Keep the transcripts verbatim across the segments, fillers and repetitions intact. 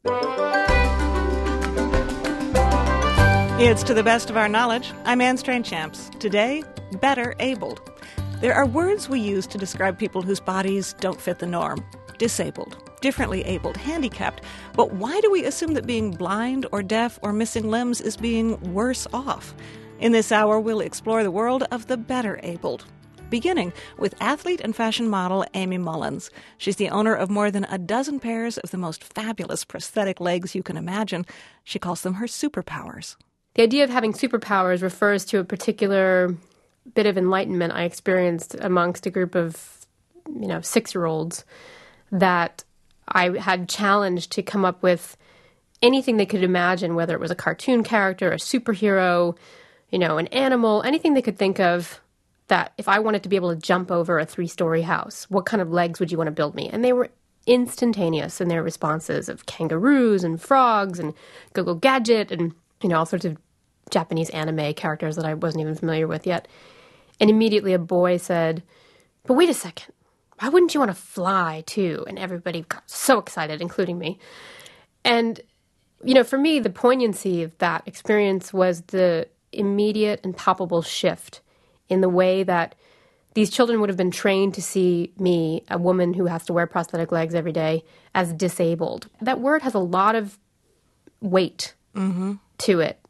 It's To the Best of Our Knowledge. I'm Anne Strainchamps. Today, better abled. There are words we use to describe people whose bodies don't fit the norm. Disabled, differently abled, handicapped. But why do we assume that being blind or deaf or missing limbs is being worse off? In this hour, we'll explore the world of the better abled. Beginning with athlete and fashion model Amy Mullins. She's the owner of more than a dozen pairs of the most fabulous prosthetic legs you can imagine. She calls them her superpowers. The idea of having superpowers refers to a particular bit of enlightenment I experienced amongst a group of, you know, six-year-olds that I had challenged to come up with anything they could imagine, whether it was a cartoon character, a superhero, you know, an animal, anything they could think of, that if I wanted to be able to jump over a three-story house, what kind of legs would you want to build me? And they were instantaneous in their responses of kangaroos and frogs and Go-Go Gadget and, you know, all sorts of Japanese anime characters that I wasn't even familiar with yet. And immediately a boy said, but wait a second, why wouldn't you want to fly too? And everybody got so excited, including me. And, you know, for me, the poignancy of that experience was the immediate and palpable shift in the way that these children would have been trained to see me, a woman who has to wear prosthetic legs every day, as disabled. That word has a lot of weight mm-hmm. to it.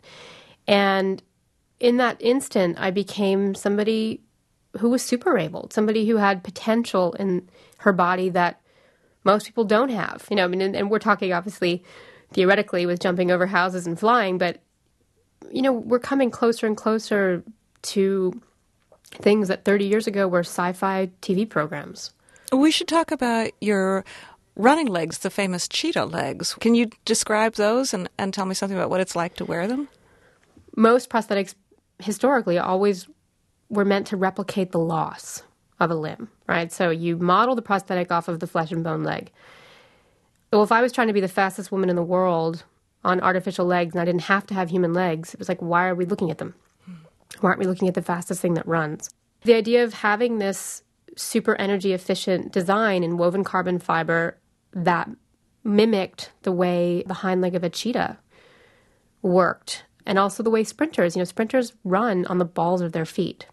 And in that instant, I became somebody who was super abled, somebody who had potential in her body that most people don't have. You know, I mean, and, and we're talking obviously theoretically with jumping over houses and flying, but, you know, we're coming closer and closer to things that thirty years ago were sci-fi T V programs. We should talk about your running legs, the famous cheetah legs. Can you describe those and, and tell me something about what it's like to wear them? Most prosthetics historically always were meant to replicate the loss of a limb, right? So you model the prosthetic off of the flesh and bone leg. Well, if I was trying to be the fastest woman in the world on artificial legs and I didn't have to have human legs, it was like, why are we looking at them? Why aren't we looking at the fastest thing that runs? The idea of having this super energy efficient design in woven carbon fiber that mimicked the way the hind leg of a cheetah worked, and also the way sprinters, you know, sprinters run on the balls of their feet.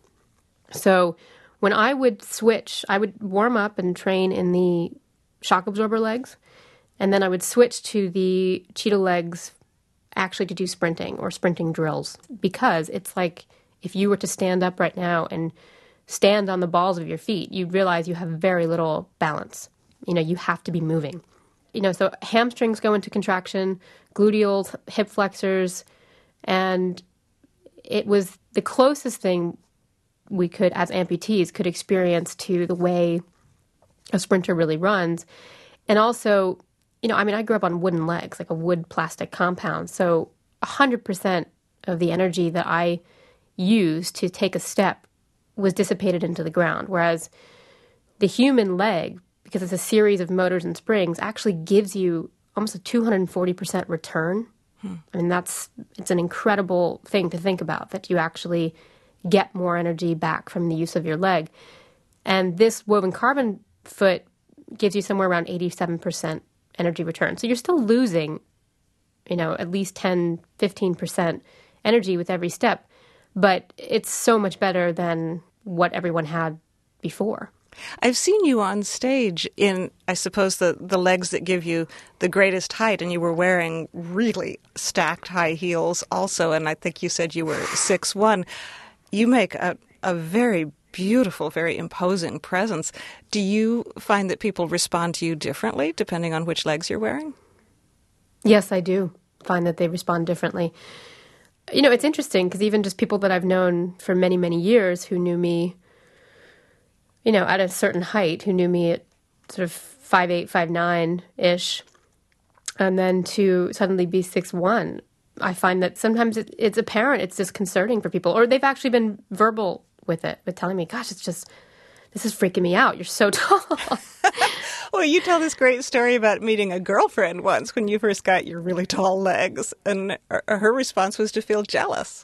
So when I would switch, I would warm up and train in the shock absorber legs, and then I would switch to the cheetah legs actually to do sprinting or sprinting drills, because it's like if you were to stand up right now and stand on the balls of your feet, you'd realize you have very little balance. You know, you have to be moving. You know, so hamstrings go into contraction, gluteals, hip flexors, and it was the closest thing we could, as amputees, could experience to the way a sprinter really runs. And also, you know, I mean, I grew up on wooden legs, like a wood plastic compound. So one hundred percent of the energy that I used to take a step was dissipated into the ground. Whereas the human leg, because it's a series of motors and springs, actually gives you almost a two hundred forty percent return. Hmm. I mean, that's, it's an incredible thing to think about, that you actually get more energy back from the use of your leg. And this woven carbon foot gives you somewhere around eighty-seven percent energy return. So you're still losing, you know, at least ten, fifteen percent energy with every step, but it's so much better than what everyone had before. I've seen you on stage in, I suppose, the, the legs that give you the greatest height, and you were wearing really stacked high heels also, and I think you said you were six one. You make a, a very beautiful, very imposing presence. Do you find that people respond to you differently depending on which legs you're wearing? Yes, I do find that they respond differently. You know, it's interesting because even just people that I've known for many, many years who knew me, you know, at a certain height, who knew me at sort of five eight, five nine-ish, and then to suddenly be six one, I find that sometimes it, it's apparent, it's disconcerting for people, or they've actually been verbal with it, with telling me, gosh, it's just, this is freaking me out. You're so tall. Well, you tell this great story about meeting a girlfriend once when you first got your really tall legs, and her response was to feel jealous.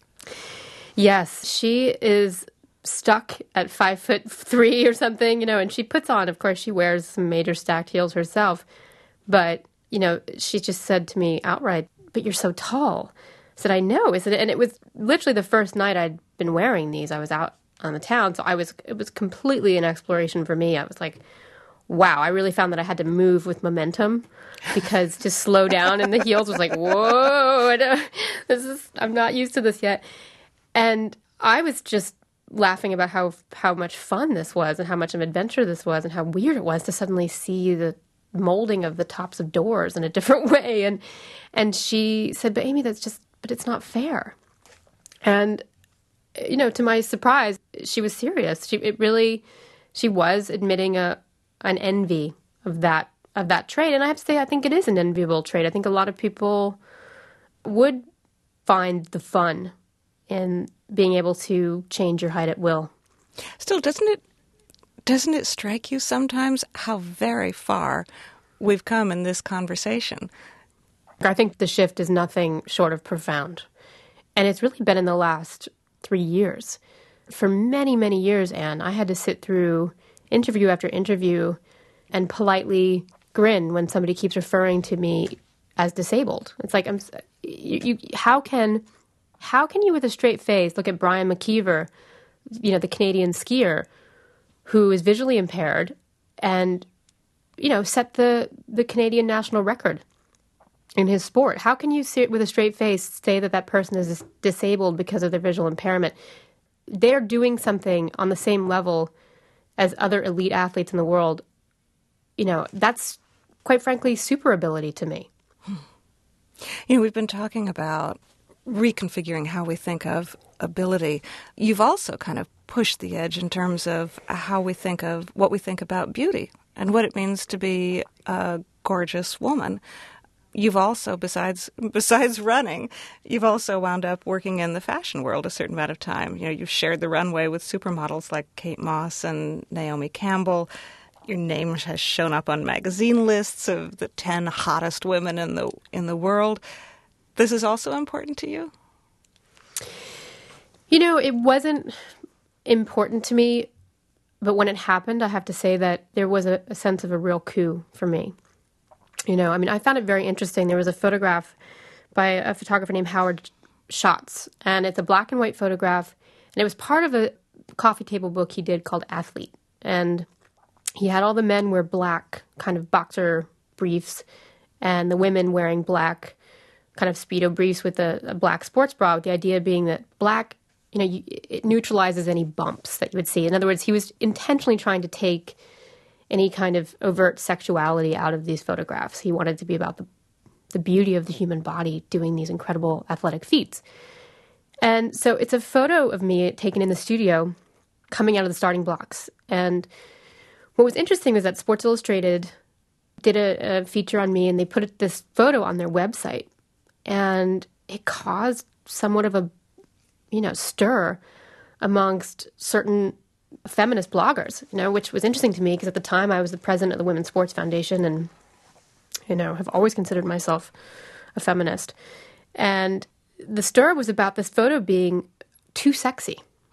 Yes, she is stuck at five foot three or something, you know, and she puts on, of course, she wears some major stacked heels herself, but you know, she just said to me outright, "But you're so tall." I said, "I know." I said, and it was literally the first night I'd been wearing these. I was out on the town, so I was, it was completely an exploration for me. I was like, wow, I really found that I had to move with momentum, because to slow down in the heels was like, whoa, I don't, this is, I'm not used to this yet. And I was just laughing about how how much fun this was and how much of an adventure this was and how weird it was to suddenly see the molding of the tops of doors in a different way. And and she said, "But Amy, that's just, but it's not fair." And, you know, to my surprise, she was serious. She it really, she was admitting a an envy of that of that trait. And I have to say, I think it is an enviable trait. I think a lot of people would find the fun in being able to change your height at will. Still, doesn't it doesn't it strike you sometimes how very far we've come in this conversation? I think the shift is nothing short of profound. And it's really been in the last three years. For many, many years, Anne, I had to sit through interview after interview and politely grin when somebody keeps referring to me as disabled. It's like, I'm, you, you, how can, how can you with a straight face look at Brian McKeever, you know, the Canadian skier, who is visually impaired, and, you know, set the, the Canadian national record in his sport? How can you sit with a straight face say that that person is dis- disabled because of their visual impairment? They're doing something on the same level as other elite athletes in the world. You know, that's, quite frankly, super ability to me. You know, we've been talking about reconfiguring how we think of ability. You've also kind of pushed the edge in terms of how we think of what we think about beauty and what it means to be a gorgeous woman. You've also, besides besides running, you've also wound up working in the fashion world a certain amount of time. You know, you've shared the runway with supermodels like Kate Moss and Naomi Campbell. Your name has shown up on magazine lists of the ten hottest women in the in the world. This is also important to you? You know, it wasn't important to me, but when it happened, I have to say that there was a, a sense of a real coup for me. You know, I mean, I found it very interesting. There was a photograph by a photographer named Howard Schatz, and it's a black and white photograph, and it was part of a coffee table book he did called Athlete. And he had all the men wear black kind of boxer briefs and the women wearing black kind of Speedo briefs with a, a black sports bra, with the idea being that black, you know, you, it neutralizes any bumps that you would see. In other words, he was intentionally trying to take any kind of overt sexuality out of these photographs. He wanted it to be about the, the beauty of the human body doing these incredible athletic feats. And so it's a photo of me taken in the studio coming out of the starting blocks. And what was interesting is that Sports Illustrated did a, a feature on me, and they put this photo on their website. And it caused somewhat of a, you know, stir amongst certain feminist bloggers, you know, which was interesting to me because at the time I was the president of the Women's Sports Foundation and, you know, have always considered myself a feminist. And the stir was about this photo being too sexy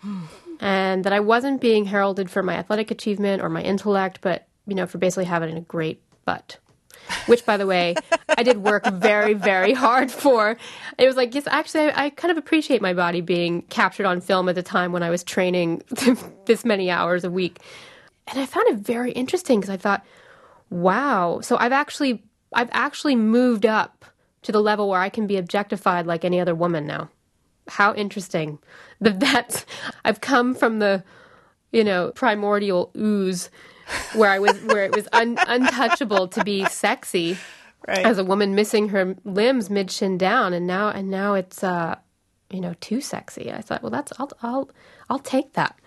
and that I wasn't being heralded for my athletic achievement or my intellect, but, you know, for basically having a great butt. Which, by the way, I did work very, very hard for. It was like, yes, actually, I, I kind of appreciate my body being captured on film at the time when I was training this many hours a week. And I found it very interesting because I thought, wow, so I've actually, I've actually moved up to the level where I can be objectified like any other woman now. How interesting that that's, I've come from the, you know, primordial ooze where I was, where it was un, untouchable to be sexy, right, as a woman missing her limbs mid shin down, and now and now it's, uh, you know, too sexy. I thought, well, that's I'll I'll I'll take that.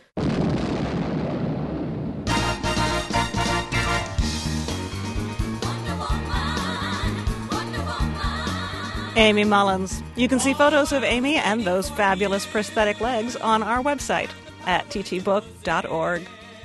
Amy Mullins. You can see photos of Amy and those fabulous prosthetic legs on our website at t t book dot org.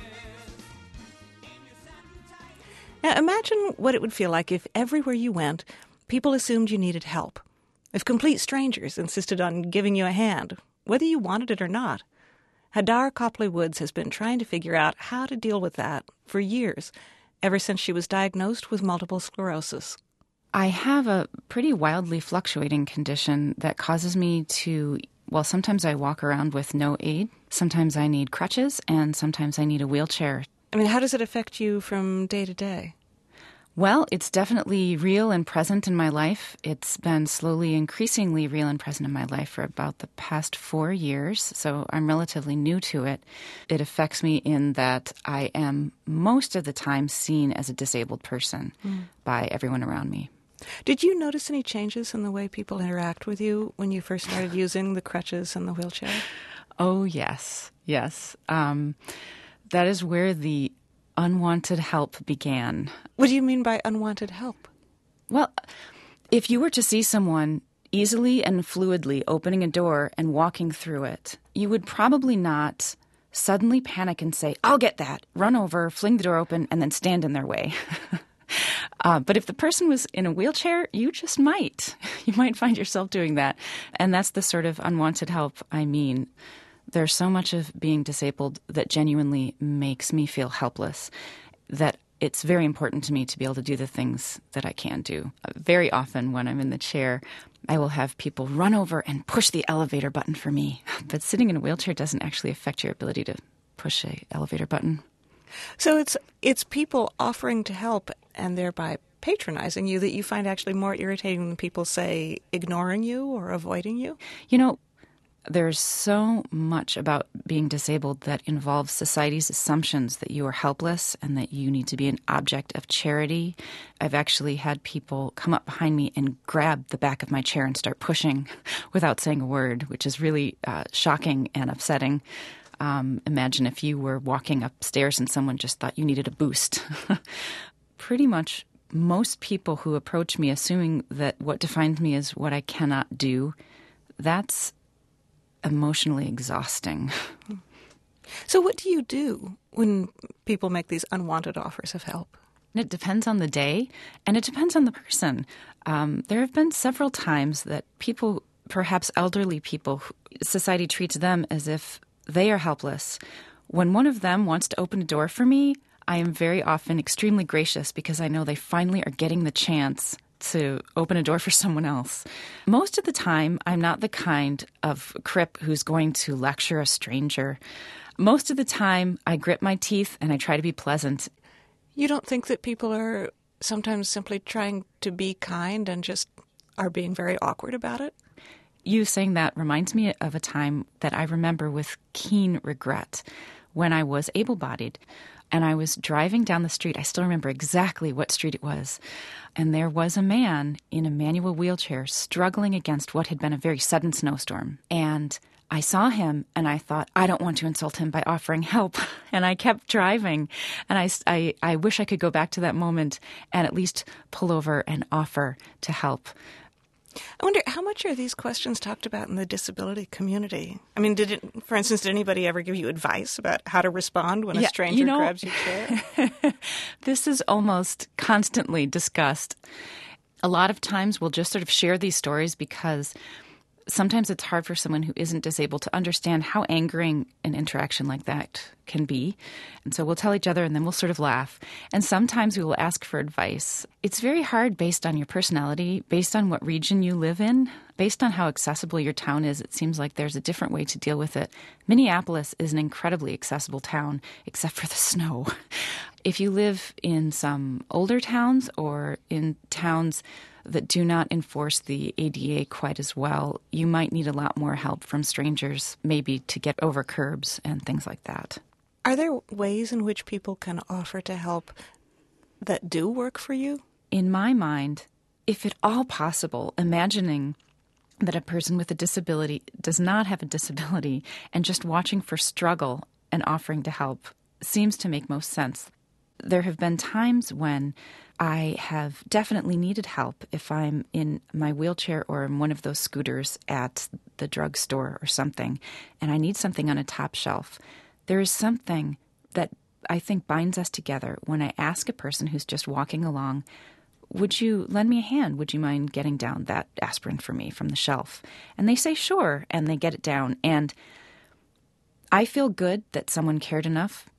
Now, imagine what it would feel like if everywhere you went, people assumed you needed help. If complete strangers insisted on giving you a hand, whether you wanted it or not. Hadar Copley Woods has been trying to figure out how to deal with that for years, ever since she was diagnosed with multiple sclerosis. I have a pretty wildly fluctuating condition that causes me to, well, sometimes I walk around with no aid. Sometimes I need crutches, and sometimes I need a wheelchair. I mean, how does it affect you from day to day? Well, it's definitely real and present in my life. It's been slowly increasingly real and present in my life for about the past four years, so I'm relatively new to it. It affects me in that I am most of the time seen as a disabled person mm. by everyone around me. Did you notice any changes in the way people interact with you when you first started using the crutches and the wheelchair? Oh, yes, yes. Um, that is where the unwanted help began. What do you mean by unwanted help? Well, if you were to see someone easily and fluidly opening a door and walking through it, you would probably not suddenly panic and say, "I'll get that," run over, fling the door open, and then stand in their way. uh, but if the person was in a wheelchair, you just might. You might find yourself doing that. And that's the sort of unwanted help I mean. There's so much of being disabled that genuinely makes me feel helpless, that it's very important to me to be able to do the things that I can do. Very often when I'm in the chair, I will have people run over and push the elevator button for me. But sitting in a wheelchair doesn't actually affect your ability to push an elevator button. So it's it's people offering to help and thereby patronizing you that you find actually more irritating than people, say, ignoring you or avoiding you? You know, there's so much about being disabled that involves society's assumptions that you are helpless and that you need to be an object of charity. I've actually had people come up behind me and grab the back of my chair and start pushing without saying a word, which is really uh, shocking and upsetting. Um, imagine if you were walking upstairs and someone just thought you needed a boost. Pretty much most people who approach me assuming that what defines me is what I cannot do, that's emotionally exhausting. So what do you do when people make these unwanted offers of help? It depends on the day, and it depends on the person. Um, there have been several times that people, perhaps elderly people, society treats them as if they are helpless. When one of them wants to open a door for me, I am very often extremely gracious because I know they finally are getting the chance to open a door for someone else. Most of the time, I'm not the kind of crip who's going to lecture a stranger. Most of the time, I grit my teeth and I try to be pleasant. You don't think that people are sometimes simply trying to be kind and just are being very awkward about it? You saying that reminds me of a time that I remember with keen regret when I was able-bodied. And I was driving down the street. I still remember exactly what street it was. And there was a man in a manual wheelchair struggling against what had been a very sudden snowstorm. And I saw him and I thought, I don't want to insult him by offering help. And I kept driving. And I, I, I wish I could go back to that moment and at least pull over and offer to help. I wonder, how much are these questions talked about in the disability community? I mean, did it, for instance, did anybody ever give you advice about how to respond when a yeah, stranger you know, grabs your chair? This is almost constantly discussed. A lot of times we'll just sort of share these stories because sometimes it's hard for someone who isn't disabled to understand how angering an interaction like that can be. And so we'll tell each other and then we'll sort of laugh. And sometimes we will ask for advice. It's very hard based on your personality, based on what region you live in, based on how accessible your town is. It seems like there's a different way to deal with it. Minneapolis is an incredibly accessible town, except for the snow. If you live in some older towns or in towns that do not enforce the A D A quite as well, you might need a lot more help from strangers, maybe to get over curbs and things like that. Are there ways in which people can offer to help that do work for you? In my mind, if at all possible, imagining that a person with a disability does not have a disability and just watching for struggle and offering to help seems to make most sense. There have been times when I have definitely needed help if I'm in my wheelchair or in one of those scooters at the drugstore or something, and I need something on a top shelf. There is something that I think binds us together when I ask a person who's just walking along, would you lend me a hand? Would you mind getting down that aspirin for me from the shelf? And they say, sure, and they get it down. And I feel good that someone cared enough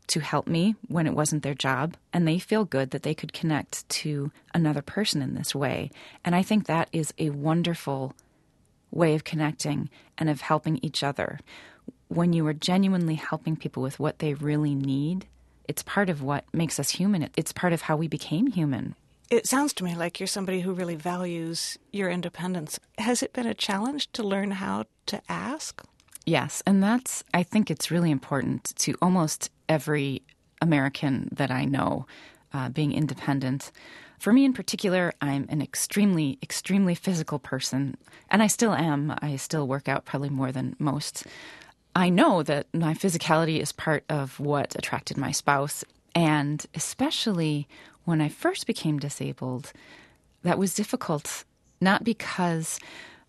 to help me when it wasn't their job, and they feel good that they could connect to another person in this way. And I think that is a wonderful way of connecting and of helping each other. When you are genuinely helping people with what they really need, it's part of what makes us human. It's part of how we became human. It sounds to me like you're somebody who really values your independence. Has it been a challenge to learn how to ask? Yes, and that's, I think it's really important to almost every American that I know, uh, being independent. For me in particular, I'm an extremely, extremely physical person, and I still am. I still work out probably more than most. I know that my physicality is part of what attracted my spouse, and especially when I first became disabled, that was difficult, not because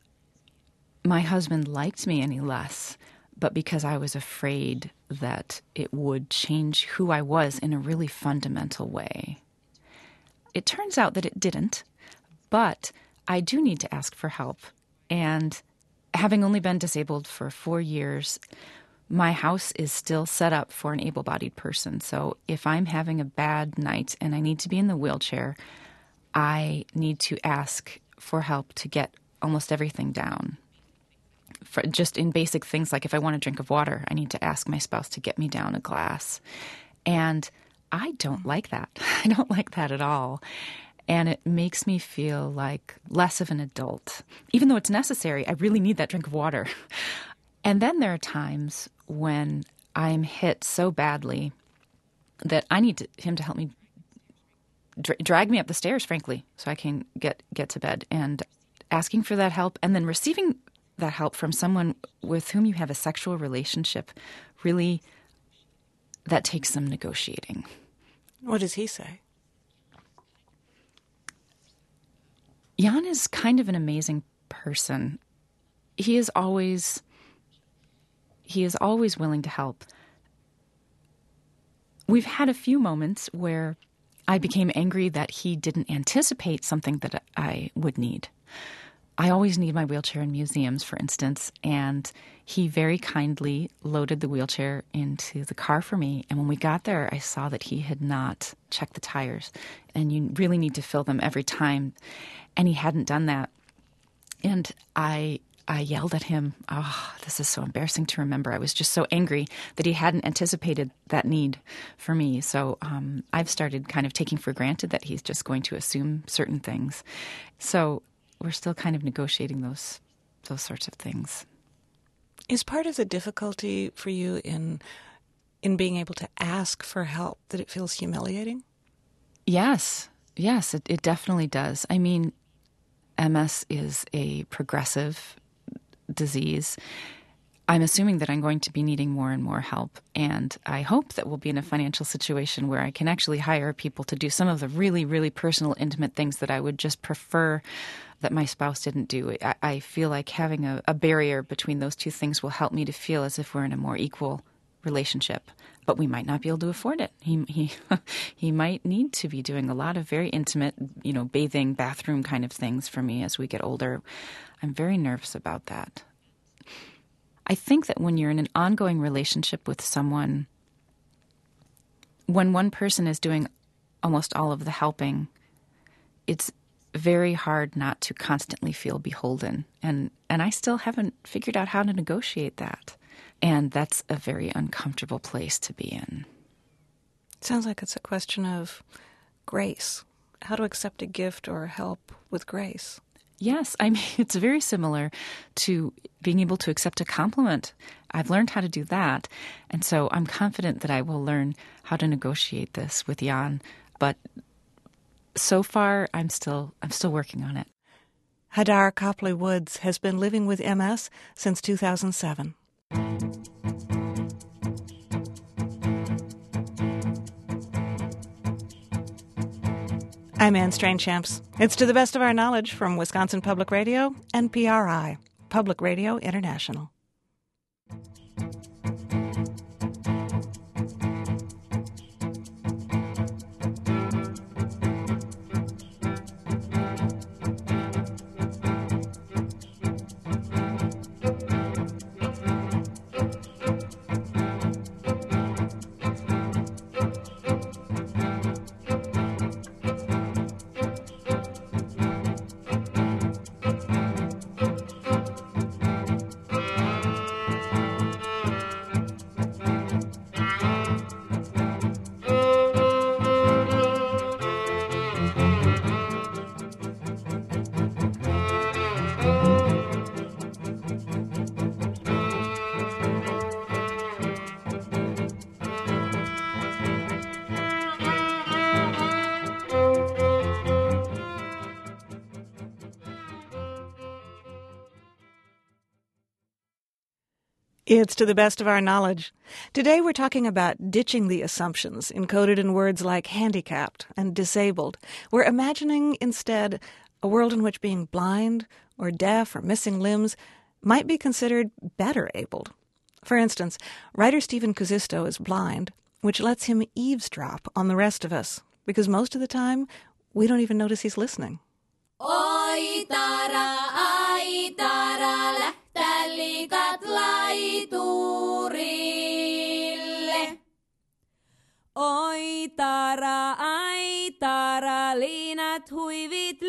my husband liked me any less, but because I was afraid that it would change who I was in a really fundamental way. It turns out that it didn't, but I do need to ask for help. And having only been disabled for four years, my house is still set up for an able-bodied person. So if I'm having a bad night and I need to be in the wheelchair, I need to ask for help to get almost everything down. For just in basic things like if I want a drink of water, I need to ask my spouse to get me down a glass. And I don't like that. I don't like that at all. And it makes me feel like less of an adult. Even though it's necessary, I really need that drink of water. And then there are times when I'm hit so badly that I need to, him to help me dra- drag me up the stairs, frankly, so I can get, get to bed. And asking for that help and then receiving that help from someone with whom you have a sexual relationship, really, that takes some negotiating. What does he say? Jan is kind of an amazing person. He is always, he is always willing to help. We've had a few moments where I became angry that he didn't anticipate something that I would need. I always need my wheelchair in museums, for instance, and he very kindly loaded the wheelchair into the car for me. And when we got there, I saw that he had not checked the tires, and you really need to fill them every time. And he hadn't done that. And I I yelled at him. Oh, this is so embarrassing to remember. I was just so angry that he hadn't anticipated that need for me. So um, I've started kind of taking for granted that he's just going to assume certain things. So we're still kind of negotiating those those sorts of things. Is part of the difficulty for you in in being able to ask for help that it feels humiliating? Yes. Yes, it, it definitely does. I mean, M S is a progressive disease. I'm assuming that I'm going to be needing more and more help, and I hope that we'll be in a financial situation where I can actually hire people to do some of the really, really personal, intimate things that I would just prefer that my spouse didn't do. I, I feel like having a, a barrier between those two things will help me to feel as if we're in a more equal relationship. But we might not be able to afford it. He he he might need to be doing a lot of very intimate, you know, bathing, bathroom kind of things for me as we get older. I'm very nervous about that. I think that when you're in an ongoing relationship with someone, when one person is doing almost all of the helping, it's very hard not to constantly feel beholden. And, and I still haven't figured out how to negotiate that. And that's a very uncomfortable place to be in. Sounds like it's a question of grace. How to accept a gift or help with grace. Yes, I mean, it's very similar to being able to accept a compliment. I've learned how to do that. And so I'm confident that I will learn how to negotiate this with Jan. But so far, I'm still I'm still working on it. Hadar Copley Woods has been living with M S since two thousand seven. I'm Anne Strainchamps. It's To the Best of Our Knowledge from Wisconsin Public Radio and P R I, Public Radio International. It's To the Best of Our Knowledge. Today we're talking about ditching the assumptions encoded in words like handicapped and disabled. We're imagining instead a world in which being blind or deaf or missing limbs might be considered better abled. For instance, writer Stephen Kuzisto is blind, which lets him eavesdrop on the rest of us, because most of the time we don't even notice he's listening. Oi tara, ai tara, lähtä liikat laiturille. Oi tara, ai tara, liinat huivit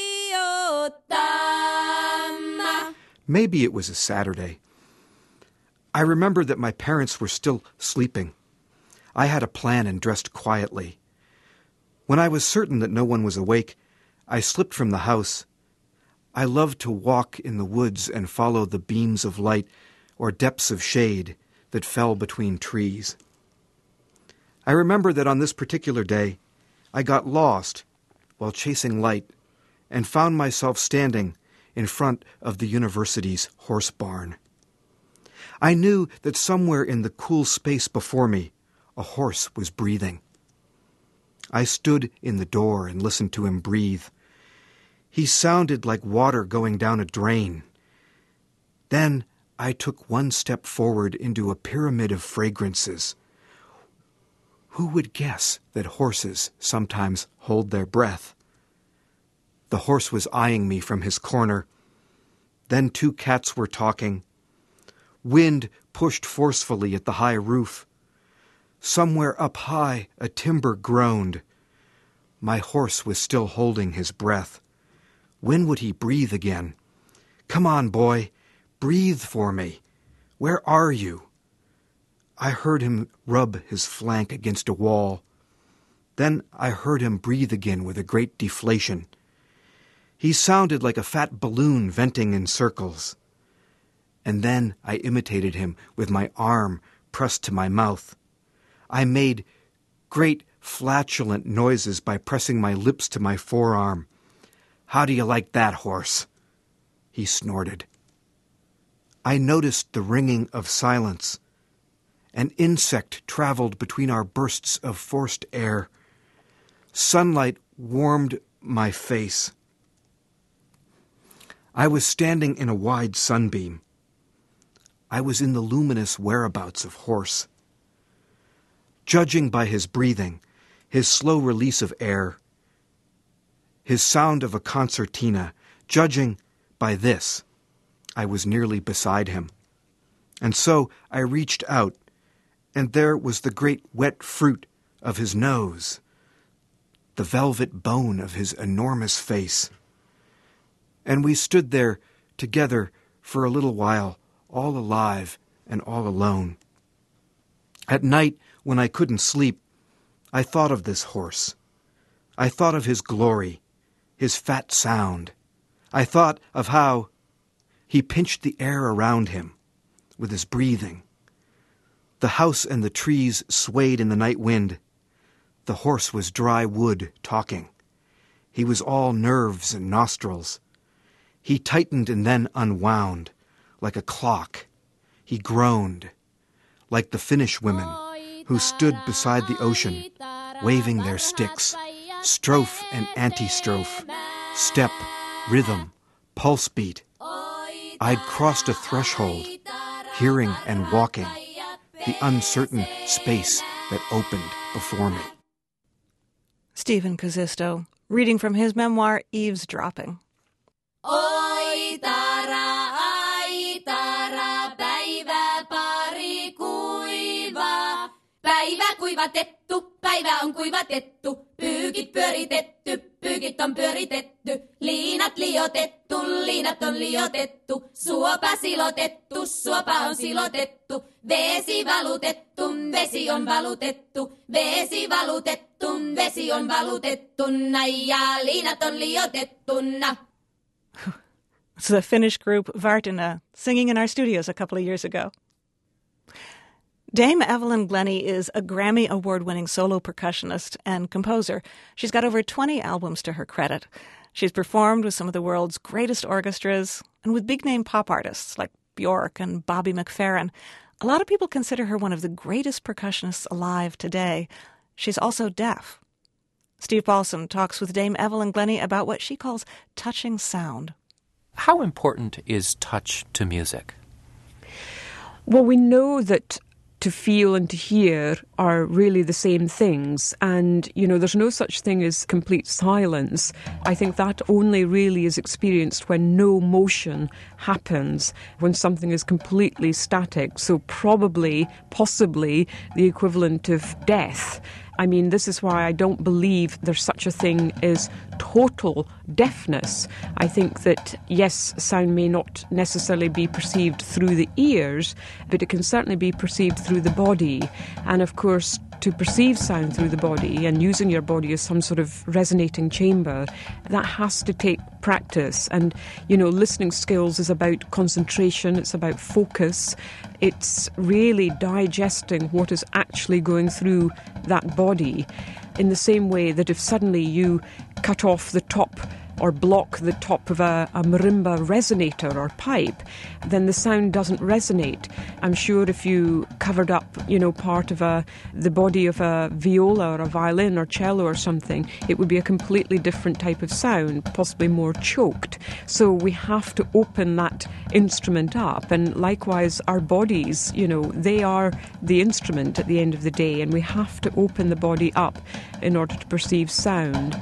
liottamma. Maybe it was a Saturday. I remember that my parents were still sleeping. I had a plan and dressed quietly. When I was certain that no one was awake, I slipped from the house. I loved to walk in the woods and follow the beams of light or depths of shade that fell between trees. I remember that on this particular day, I got lost while chasing light and found myself standing in front of the university's horse barn. I knew that somewhere in the cool space before me, a horse was breathing. I stood in the door and listened to him breathe. He sounded like water going down a drain. Then I took one step forward into a pyramid of fragrances. Who would guess that horses sometimes hold their breath? The horse was eyeing me from his corner. Then two cats were talking. Wind pushed forcefully at the high roof. Somewhere up high, a timber groaned. My horse was still holding his breath. When would he breathe again? Come on, boy, breathe for me. Where are you? I heard him rub his flank against a wall. Then I heard him breathe again with a great deflation. He sounded like a fat balloon venting in circles. And then I imitated him with my arm pressed to my mouth. I made great flatulent noises by pressing my lips to my forearm. How do you like that, horse? He snorted. I noticed the ringing of silence. An insect traveled between our bursts of forced air. Sunlight warmed my face. I was standing in a wide sunbeam. I was in the luminous whereabouts of horse. Judging by his breathing, his slow release of air, his sound of a concertina, judging by this, I was nearly beside him. And so I reached out, and there was the great wet fruit of his nose, the velvet bone of his enormous face. And we stood there together for a little while, all alive and all alone. At night, when I couldn't sleep, I thought of this horse. I thought of his glory, his fat sound. I thought of how he pinched the air around him with his breathing. The house and the trees swayed in the night wind. The horse was dry wood talking. He was all nerves and nostrils. He tightened and then unwound, like a clock. He groaned, like the Finnish women who stood beside the ocean, waving their sticks, strophe and antistrophe, step, rhythm, pulse beat. I'd crossed a threshold, hearing and walking, the uncertain space that opened before me. Stephen Kuzisto, reading from his memoir, Eavesdropping. Oi tara, ai tara, päivä pari kuiva. Päivä kuivatettu, päivä on kuivatettu. Pyykit pyöritetty, pyykit on pyöritetty. Liinat liotettu, liinat on liotettu. Suopa silotettu, suopa on silotettu. Vesi valutettu, vesi on valutettu. Vesi valutettu, vesi on valutettu. Ja liinat on liotettuna. It's the Finnish group Vartina, singing in our studios a couple of years ago. Dame Evelyn Glennie is a Grammy Award-winning solo percussionist and composer. She's got over twenty albums to her credit. She's performed with some of the world's greatest orchestras and with big-name pop artists like Bjork and Bobby McFerrin. A lot of people consider her one of the greatest percussionists alive today. She's also deaf. Steve Paulson talks with Dame Evelyn Glennie about what she calls touching sound. How important is touch to music? Well, we know that to feel and to hear are really the same things. And, you know, there's no such thing as complete silence. I think that only really is experienced when no motion happens, when something is completely static. So probably, possibly, the equivalent of death. I mean, this is why I don't believe there's such a thing as total deafness. I think that, yes, sound may not necessarily be perceived through the ears, but it can certainly be perceived through the body. And of course, to perceive sound through the body and using your body as some sort of resonating chamber, that has to take practice. And, you know, listening skills is about concentration, it's about focus. It's really digesting what is actually going through that body, in the same way that if suddenly you cut off the top or block the top of a, a marimba resonator or pipe, then the sound doesn't resonate. I'm sure if you covered up, you know, part of a the body of a viola or a violin or cello or something, it would be a completely different type of sound, possibly more choked. So we have to open that instrument up, and likewise our bodies, you know, they are the instrument at the end of the day, and we have to open the body up in order to perceive sound.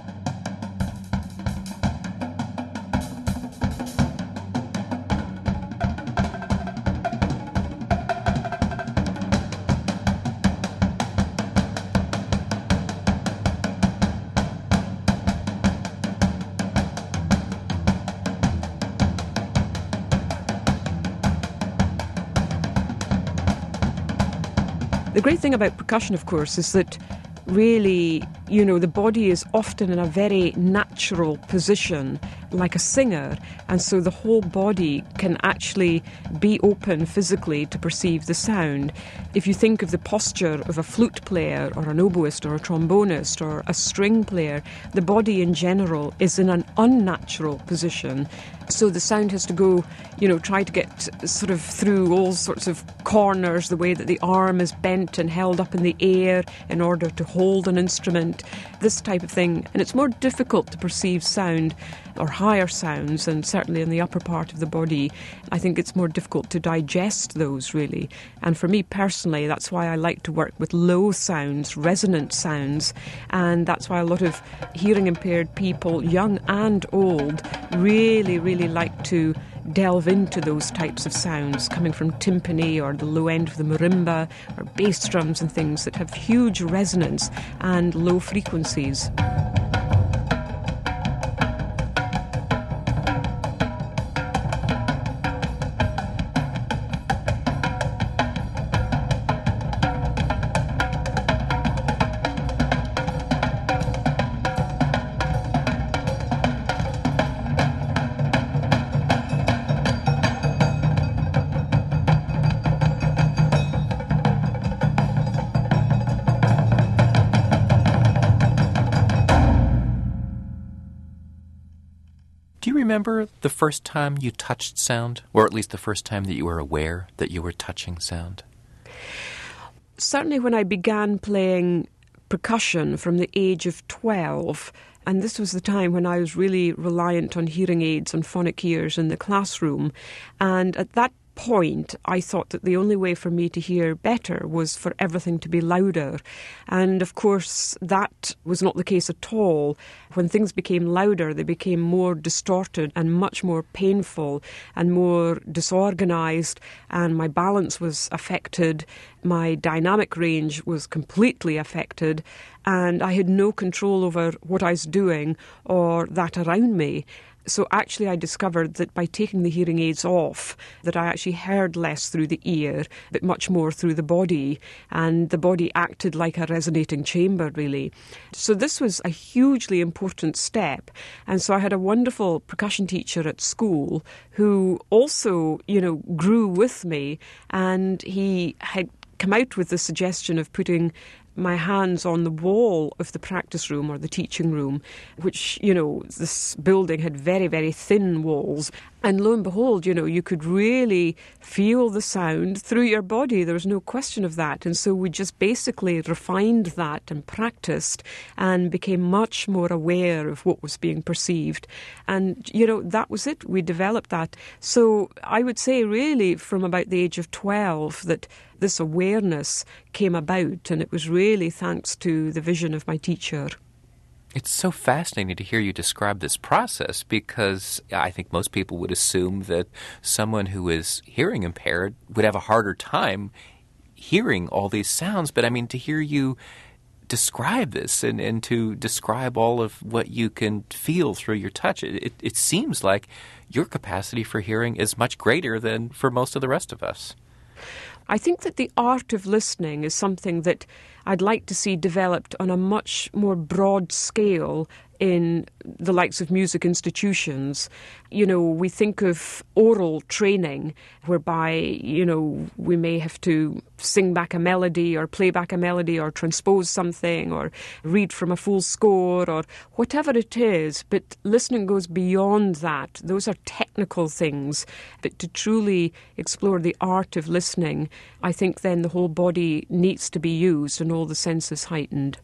The great thing about percussion, of course, is that really, you know, the body is often in a very natural position, like a singer, and so the whole body can actually be open physically to perceive the sound. If you think of the posture of a flute player or an oboist or a trombonist or a string player, the body in general is in an unnatural position. So the sound has to go, you know, try to get sort of through all sorts of corners, the way that the arm is bent and held up in the air in order to hold an instrument, this type of thing. And it's more difficult to perceive sound or higher sounds, and certainly in the upper part of the body, I think it's more difficult to digest those, really. And for me personally, that's why I like to work with low sounds, resonant sounds, and that's why a lot of hearing impaired people, young and old, really, really like to delve into those types of sounds coming from timpani or the low end of the marimba or bass drums and things that have huge resonance and low frequencies. Do you remember the first time you touched sound, or at least the first time that you were aware that you were touching sound? Certainly when I began playing percussion from the age of twelve, and this was the time when I was really reliant on hearing aids and phonic ears in the classroom, and at that point I thought that the only way for me to hear better was for everything to be louder. And of course that was not the case at all. When things became louder, they became more distorted and much more painful and more disorganised, and my balance was affected, my dynamic range was completely affected, and I had no control over what I was doing or that around me. So actually I discovered that by taking the hearing aids off, that I actually heard less through the ear, but much more through the body, and the body acted like a resonating chamber, really. So this was a hugely important step. And so I had a wonderful percussion teacher at school who also, you know, grew with me, and he had come out with the suggestion of putting my hands on the wall of the practice room or the teaching room, which, you know, this building had very, very thin walls. And lo and behold, you know, you could really feel the sound through your body. There was no question of that. And so we just basically refined that and practiced and became much more aware of what was being perceived. And, you know, that was it. We developed that. So I would say really from about the age of twelve that this awareness came about, and it was really thanks to the vision of my teacher. It's so fascinating to hear you describe this process, because I think most people would assume that someone who is hearing impaired would have a harder time hearing all these sounds. But I mean, to hear you describe this and, and to describe all of what you can feel through your touch, it, it, it seems like your capacity for hearing is much greater than for most of the rest of us. I think that the art of listening is something that I'd like to see developed on a much more broad scale in the likes of music institutions. You know, we think of oral training, whereby, you know, we may have to sing back a melody or play back a melody or transpose something or read from a full score or whatever it is. But listening goes beyond that. Those are technical things. But to truly explore the art of listening, I think then the whole body needs to be used and all the senses heightened.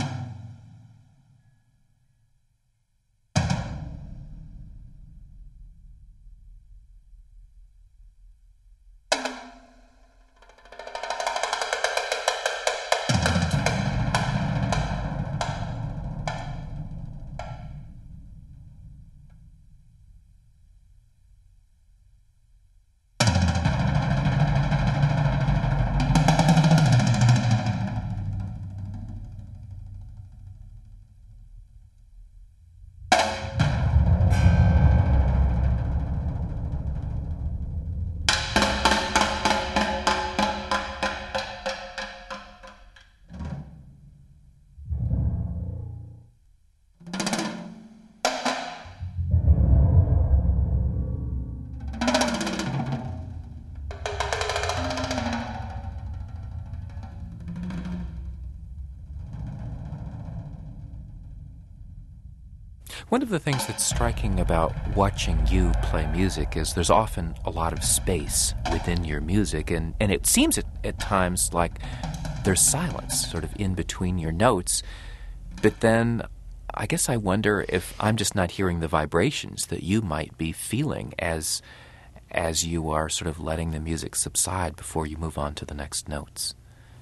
One of the things that's striking about watching you play music is there's often a lot of space within your music, and, and it seems at, at times like there's silence sort of in between your notes. But then I guess I wonder if I'm just not hearing the vibrations that you might be feeling as as you are sort of letting the music subside before you move on to the next notes.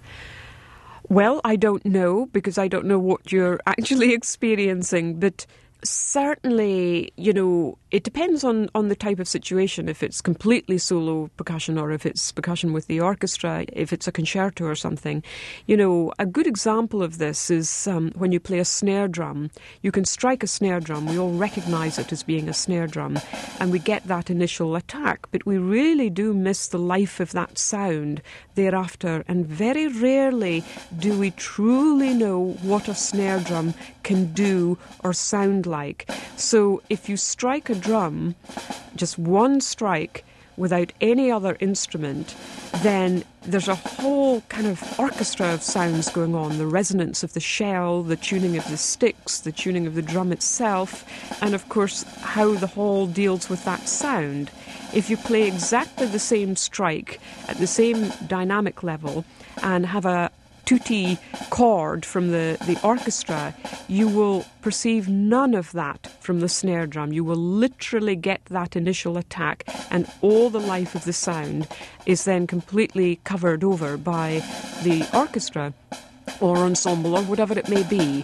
Well, I don't know, because I don't know what you're actually experiencing, but certainly, you know, it depends on, on the type of situation, if it's completely solo percussion or if it's percussion with the orchestra, if it's a concerto or something. You know, a good example of this is um, when you play a snare drum. You can strike a snare drum, we all recognise it as being a snare drum, and we get that initial attack, but we really do miss the life of that sound thereafter, and very rarely do we truly know what a snare drum can do or sound like. So if you strike a drum, just one strike, without any other instrument, then there's a whole kind of orchestra of sounds going on. The resonance of the shell, the tuning of the sticks, the tuning of the drum itself, and of course how the whole deals with that sound. If you play exactly the same strike at the same dynamic level and have a tutti chord from the, the orchestra, you will perceive none of that from the snare drum. You will literally get that initial attack, and all the life of the sound is then completely covered over by the orchestra or ensemble or whatever it may be.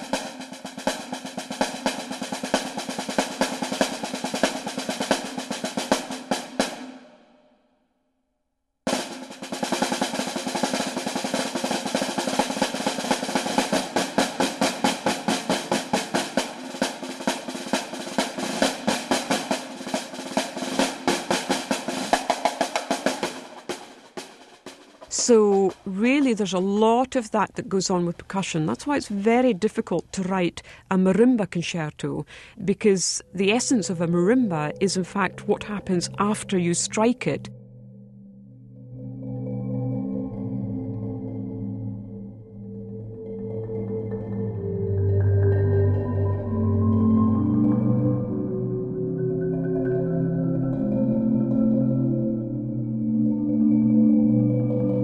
So really there's a lot of that that goes on with percussion. That's why it's very difficult to write a marimba concerto, because the essence of a marimba is in fact what happens after you strike it.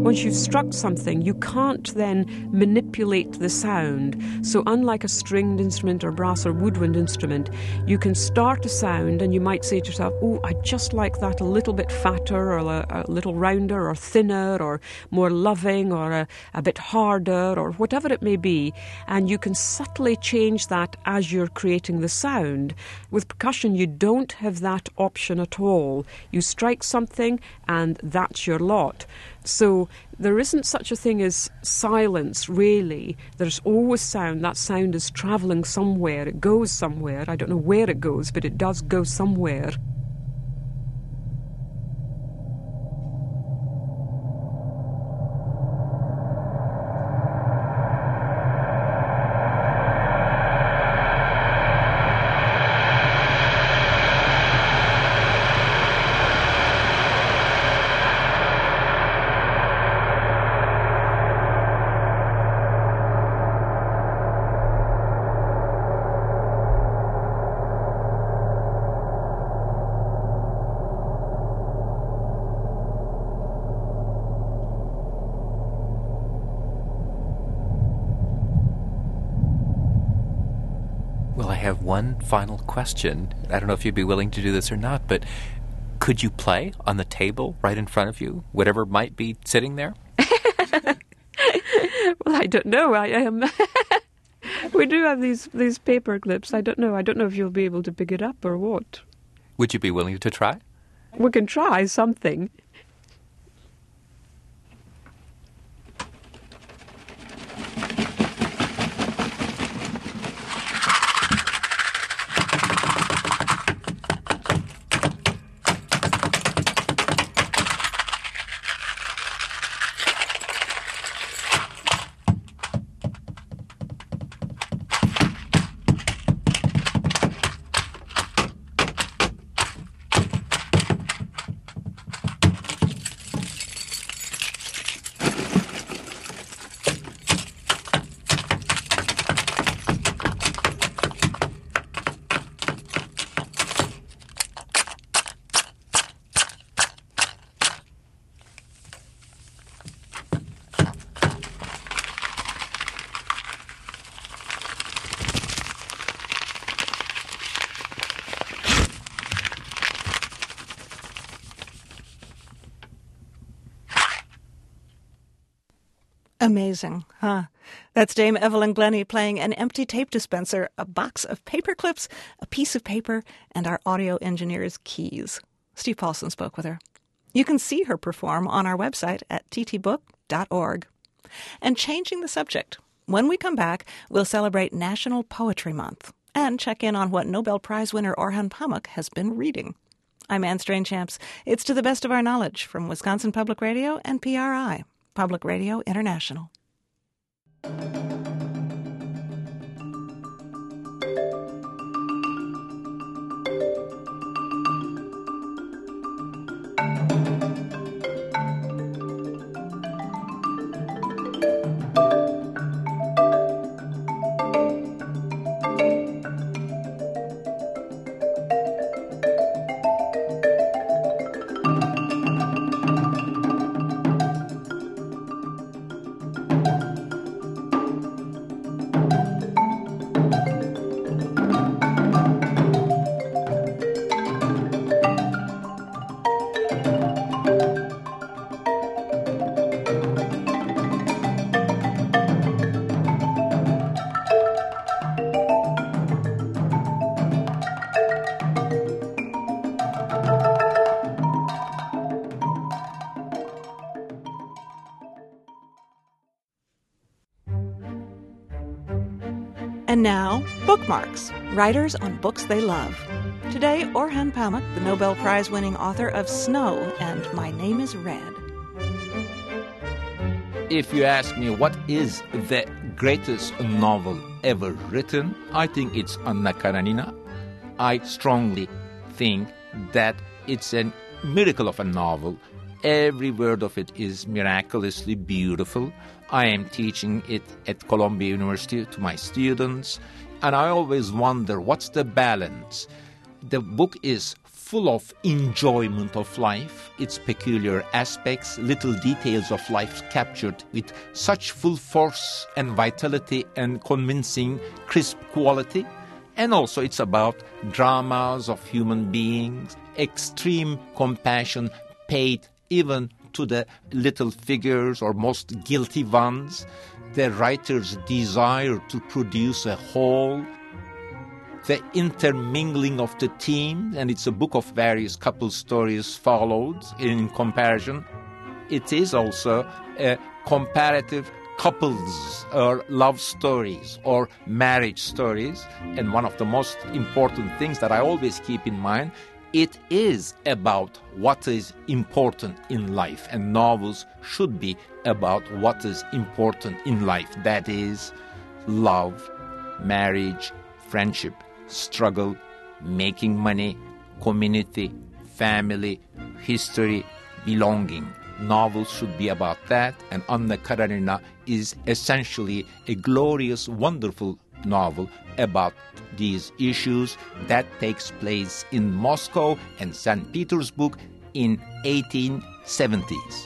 once you've struck something, you can't then manipulate the sound. So unlike a stringed instrument or brass or woodwind instrument, you can start a sound and you might say to yourself, oh, I just like that a little bit fatter or a, a little rounder or thinner or more loving or a, a bit harder or whatever it may be. And you can subtly change that as you're creating the sound. With percussion, you don't have that option at all. You strike something and that's your lot. So there isn't such a thing as silence, really. There's always sound. That sound is travelling somewhere. It goes somewhere. I don't know where it goes, but it does go somewhere. Well, I have one final question. I don't know if you'd be willing to do this or not, but could you play on the table right in front of you, whatever might be sitting there? Well, I don't know. I am. We do have these, these paper clips. I don't know. I don't know if you'll be able to pick it up or what. Would you be willing to try? We can try something. Amazing, huh? That's Dame Evelyn Glennie playing an empty tape dispenser, a box of paper clips, a piece of paper, and our audio engineer's keys. Steve Paulson spoke with her. You can see her perform on our website at t t book dot org. And changing the subject, when we come back, we'll celebrate National Poetry Month and check in on what Nobel Prize winner Orhan Pamuk has been reading. I'm Anne Strainchamps. It's To the Best of Our Knowledge from Wisconsin Public Radio and P R I, Public Radio International. And now, bookmarks, writers on books they love. Today, Orhan Pamuk, the Nobel Prize-winning author of Snow and My Name is Red. If you ask me what is the greatest novel ever written, I think it's Anna Karenina. I strongly think that it's a miracle of a novel. Every word of it is miraculously beautiful. I am teaching it at Columbia University to my students, and I always wonder what's the balance. The book is full of enjoyment of life, its peculiar aspects, little details of life captured with such full force and vitality and convincing, crisp quality. And also it's about dramas of human beings, extreme compassion paid even to the little figures or most guilty ones, the writer's desire to produce a whole, the intermingling of the team, and it's a book of various couple stories followed in comparison. It is also a comparative couples or love stories or marriage stories. And one of the most important things that I always keep in mind, it is about what is important in life, and novels should be about what is important in life. That is love, marriage, friendship, struggle, making money, community, family, history, belonging. Novels should be about that, and Anna Karenina is essentially a glorious, wonderful novel about these issues that takes place in Moscow and Saint Petersburg in eighteen seventies.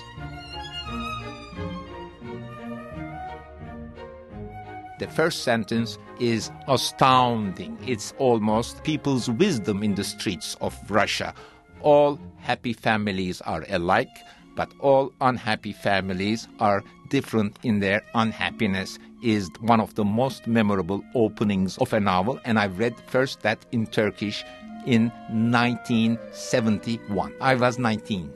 The first sentence is astounding. It's almost people's wisdom in the streets of Russia. All happy families are alike, but all unhappy families are different in their unhappiness, is one of the most memorable openings of a novel. And I read first that in Turkish in nineteen seventy-one. I was nineteen.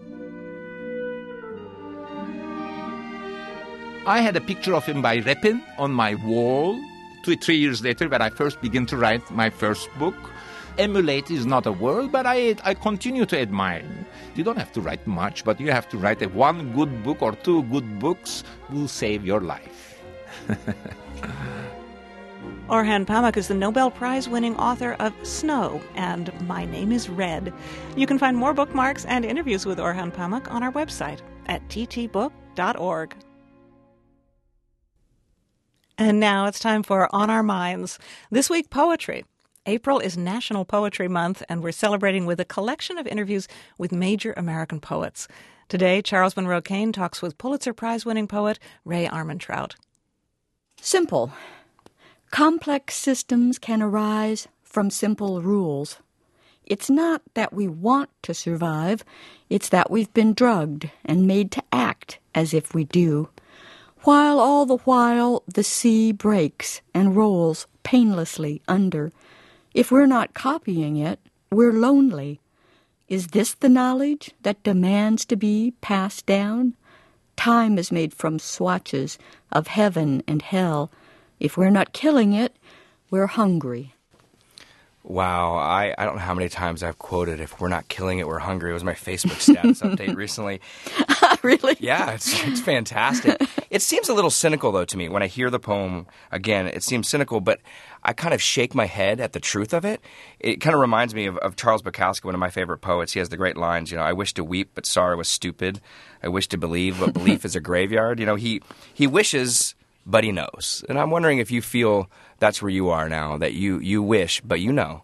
I had a picture of him by Repin on my wall two, three years later when I first began to write my first book. Emulate is not a word, but I I continue to admire him. You don't have to write much, but you have to write a one good book or two good books will save your life. Orhan Pamuk is the Nobel Prize-winning author of Snow and My Name is Red. You can find more bookmarks and interviews with Orhan Pamuk on our website at t t book dot org. And now it's time for On Our Minds. This week, poetry. April is National Poetry Month, and we're celebrating with a collection of interviews with major American poets. Today, Charles Monroe Kane talks with Pulitzer Prize-winning poet Ray Armantrout. Simple. Complex systems can arise from simple rules. It's not that we want to survive, it's that we've been drugged and made to act as if we do. While all the while the sea breaks and rolls painlessly under. If we're not copying it, we're lonely. Is this the knowledge that demands to be passed down? Time is made from swatches of heaven and hell. If we're not killing it, we're hungry. Wow, I, I don't know how many times I've quoted, if we're not killing it, we're hungry. It was my Facebook status update recently. Really? Yeah, it's it's fantastic. It seems a little cynical, though, to me. When I hear the poem, again, it seems cynical, but I kind of shake my head at the truth of it. It kind of reminds me of, of Charles Bukowski, one of my favorite poets. He has the great lines, you know, I wish to weep, but sorrow was stupid. I wish to believe, but belief is a graveyard. You know, he he wishes, but he knows. And I'm wondering if you feel that's where you are now, that you, you wish, but you know.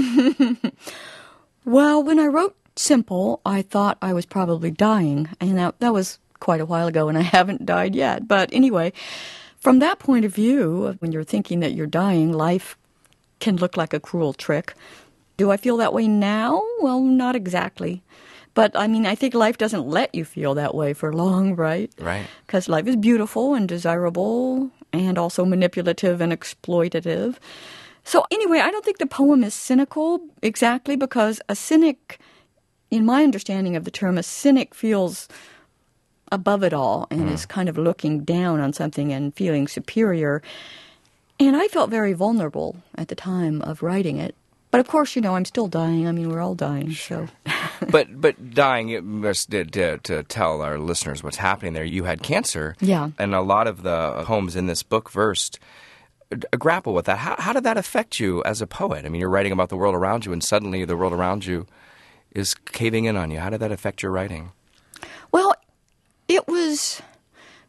Well, when I wrote Simple, I thought I was probably dying, and that, that was quite a while ago, and I haven't died yet. But anyway, from that point of view, when you're thinking that you're dying, life can look like a cruel trick. Do I feel that way now? Well, not exactly. But, I mean, I think life doesn't let you feel that way for long, right? Right. Because life is beautiful and desirable and also manipulative and exploitative. So anyway, I don't think the poem is cynical exactly, because a cynic, in my understanding of the term, a cynic feels above it all and mm. is kind of looking down on something and feeling superior. And I felt very vulnerable at the time of writing it. But of course, you know, I'm still dying. I mean, we're all dying, so... but but dying, just to, to, to tell our listeners what's happening there, you had cancer. Yeah. And a lot of the poems in this book versed grapple with that. How, how did that affect you as a poet? I mean, you're writing about the world around you, and suddenly the world around you is caving in on you. How did that affect your writing? Well, it was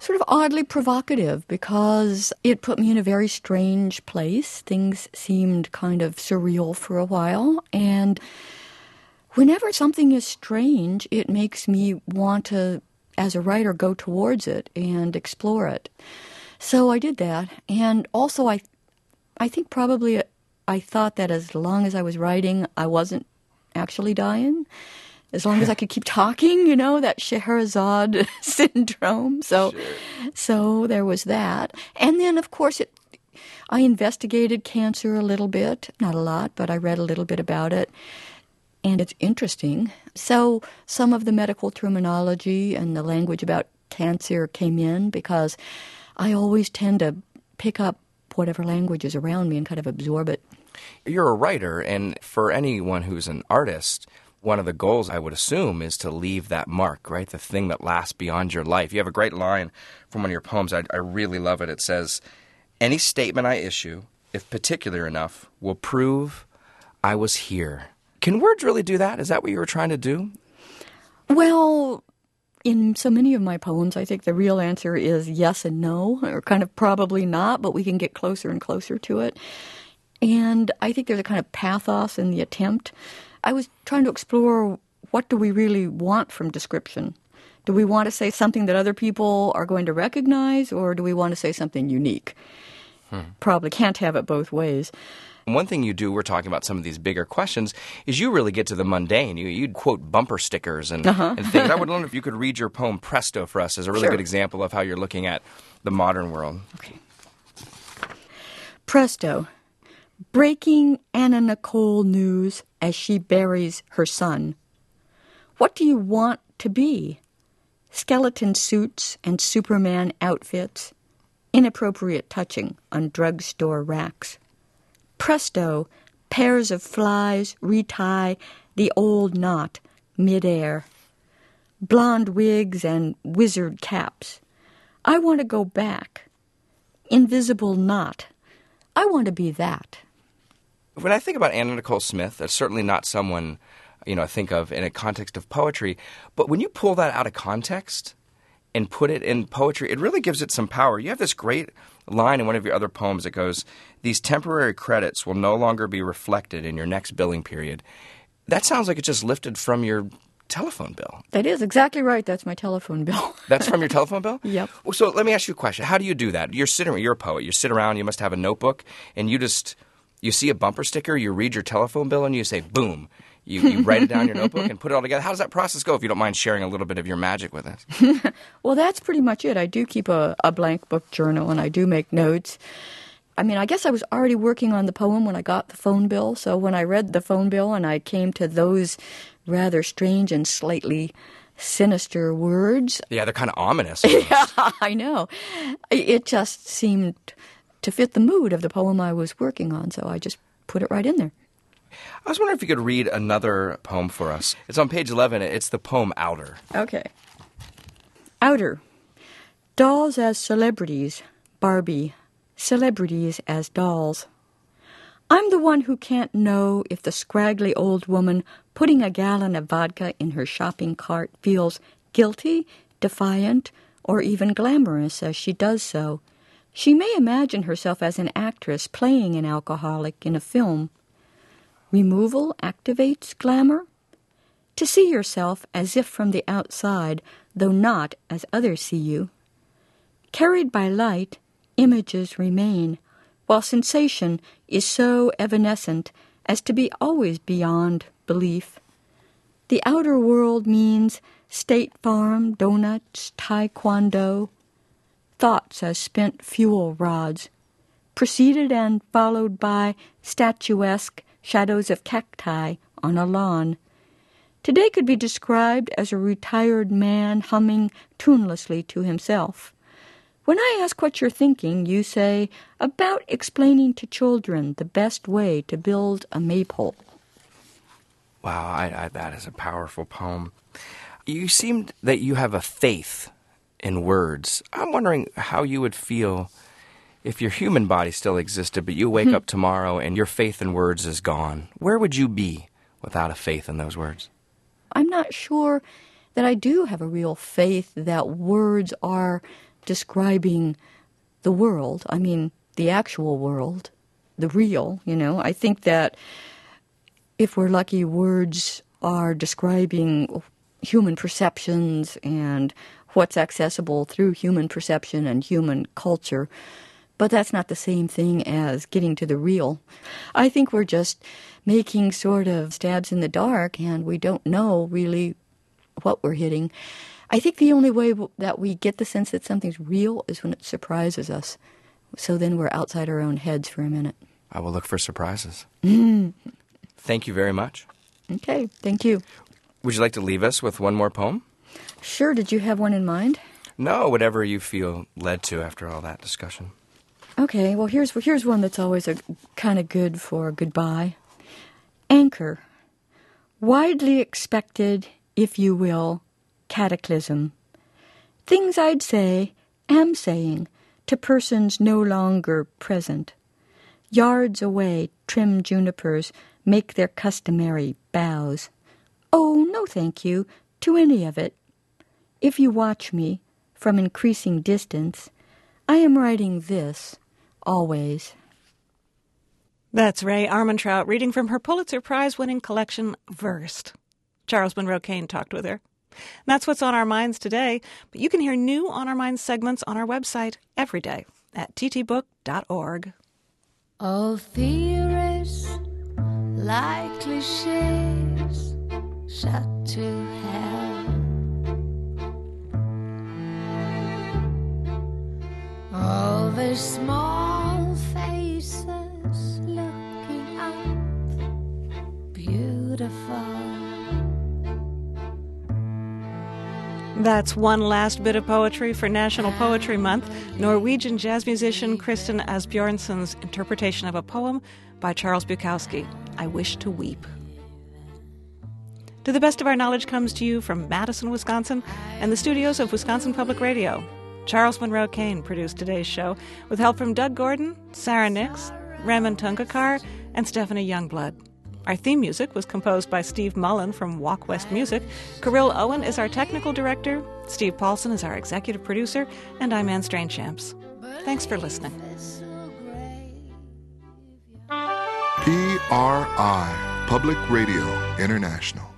sort of oddly provocative because it put me in a very strange place. Things seemed kind of surreal for a while, and whenever something is strange, it makes me want to, as a writer, go towards it and explore it. So I did that, and also I, I think probably I thought that as long as I was writing, I wasn't actually dying. As long as I could keep talking, you know, that Scheherazade syndrome. So, sure. so there was that. And then, of course, it, I investigated cancer a little bit. Not a lot, but I read a little bit about it. And it's interesting. So some of the medical terminology and the language about cancer came in because I always tend to pick up whatever language is around me and kind of absorb it. You're a writer, and for anyone who's an artist, one of the goals, I would assume, is to leave that mark, right? The thing that lasts beyond your life. You have a great line from one of your poems. I, I really love it. It says, "Any statement I issue, if particular enough, will prove I was here." Can words really do that? Is that what you were trying to do? Well, in so many of my poems, I think the real answer is yes and no, or kind of probably not, but we can get closer and closer to it. And I think there's a kind of pathos in the attempt. I was trying to explore, what do we really want from description? Do we want to say something that other people are going to recognize, or do we want to say something unique? Hmm. Probably can't have it both ways. One thing you do, we're talking about some of these bigger questions, is you really get to the mundane. You, you'd quote bumper stickers and, uh-huh. and things. I would wonder if you could read your poem Presto for us as a really sure. good example of how you're looking at the modern world. Okay. Presto. Breaking Anna Nicole news as she buries her son. What do you want to be? Skeleton suits and Superman outfits. Inappropriate touching on drugstore racks. Presto, pairs of flies retie the old knot midair. Blonde wigs and wizard caps. I want to go back. Invisible knot. I want to be that. When I think about Anna Nicole Smith, that's certainly not someone, you know, I think of in a context of poetry. But when you pull that out of context and put it in poetry, it really gives it some power. You have this great line in one of your other poems that goes, "These temporary credits will no longer be reflected in your next billing period." That sounds like it just lifted from your telephone bill. That is exactly right. That's my telephone bill. That's from your telephone bill? Yep. So let me ask you a question. How do you do that? You're sitting, you're a poet. You sit around, you must have a notebook, and you just, you see a bumper sticker, you read your telephone bill, and you say, boom. You, you write it down in your notebook and put it all together. How does that process go, if you don't mind sharing a little bit of your magic with us? Well, that's pretty much it. I do keep a, a blank book journal, and I do make notes. I mean, I guess I was already working on the poem when I got the phone bill, so when I read the phone bill and I came to those rather strange and slightly sinister words. Yeah, they're kind of ominous. Yeah, I know. It just seemed to fit the mood of the poem I was working on, so I just put it right in there. I was wondering if you could read another poem for us. It's on page eleven. It's the poem Outer. Okay. Outer. Dolls as celebrities. Barbie. Celebrities as dolls. I'm the one who can't know if the scraggly old woman putting a gallon of vodka in her shopping cart feels guilty, defiant, or even glamorous as she does so. She may imagine herself as an actress playing an alcoholic in a film. Removal activates glamour? To see yourself as if from the outside, though not as others see you. Carried by light, images remain, while sensation is so evanescent as to be always beyond belief. The outer world means State Farm, donuts, taekwondo, thoughts as spent fuel rods, preceded and followed by statuesque shadows of cacti on a lawn. Today could be described as a retired man humming tunelessly to himself. When I ask what you're thinking, you say, about explaining to children the best way to build a maypole. Wow, I, I, that is a powerful poem. You seemed that you have a faith in words. I'm wondering how you would feel if your human body still existed, but you wake up tomorrow and your faith in words is gone. Where would you be without a faith in those words? I'm not sure that I do have a real faith that words are describing the world. I mean, the actual world, the real, you know. I think that if we're lucky, words are describing human perceptions and what's accessible through human perception and human culture. But that's not the same thing as getting to the real. I think we're just making sort of stabs in the dark, and we don't know really what we're hitting. I think the only way that we get the sense that something's real is when it surprises us. So then we're outside our own heads for a minute. I will look for surprises. Mm. Thank you very much. Okay, thank you. Would you like to leave us with one more poem? Sure. Did you have one in mind? No, whatever you feel led to after all that discussion. Okay, well, here's here's one that's always a kind of good for goodbye. Anchor. Widely expected, if you will, cataclysm. Things I'd say, am saying, to persons no longer present. Yards away, trim junipers make their customary bows. Oh, no thank you to any of it. If you watch me from increasing distance, I am writing this always. That's Ray Armantrout reading from her Pulitzer Prize-winning collection, Versed. Charles Monroe Kane talked with her. That's what's on our minds today, but you can hear new On Our Minds segments on our website every day at t t book dot org. All theories, like cliches, shut to hell. All the small faces looking up, beautiful. That's one last bit of poetry for National Poetry Month, Norwegian jazz musician Kristen Asbjornsen's interpretation of a poem by Charles Bukowski, I Wish to Weep. To the Best of Our Knowledge comes to you from Madison, Wisconsin, and the studios of Wisconsin Public Radio. Charles Monroe Kane produced today's show with help from Doug Gordon, Sarah Nix, Raymond Tungakar, and Stephanie Youngblood. Our theme music was composed by Steve Mullen from Walk West Music. Kirill Owen is our technical director. Steve Paulson is our executive producer. And I'm Anne Strainchamps. Thanks for listening. P R I, Public Radio International.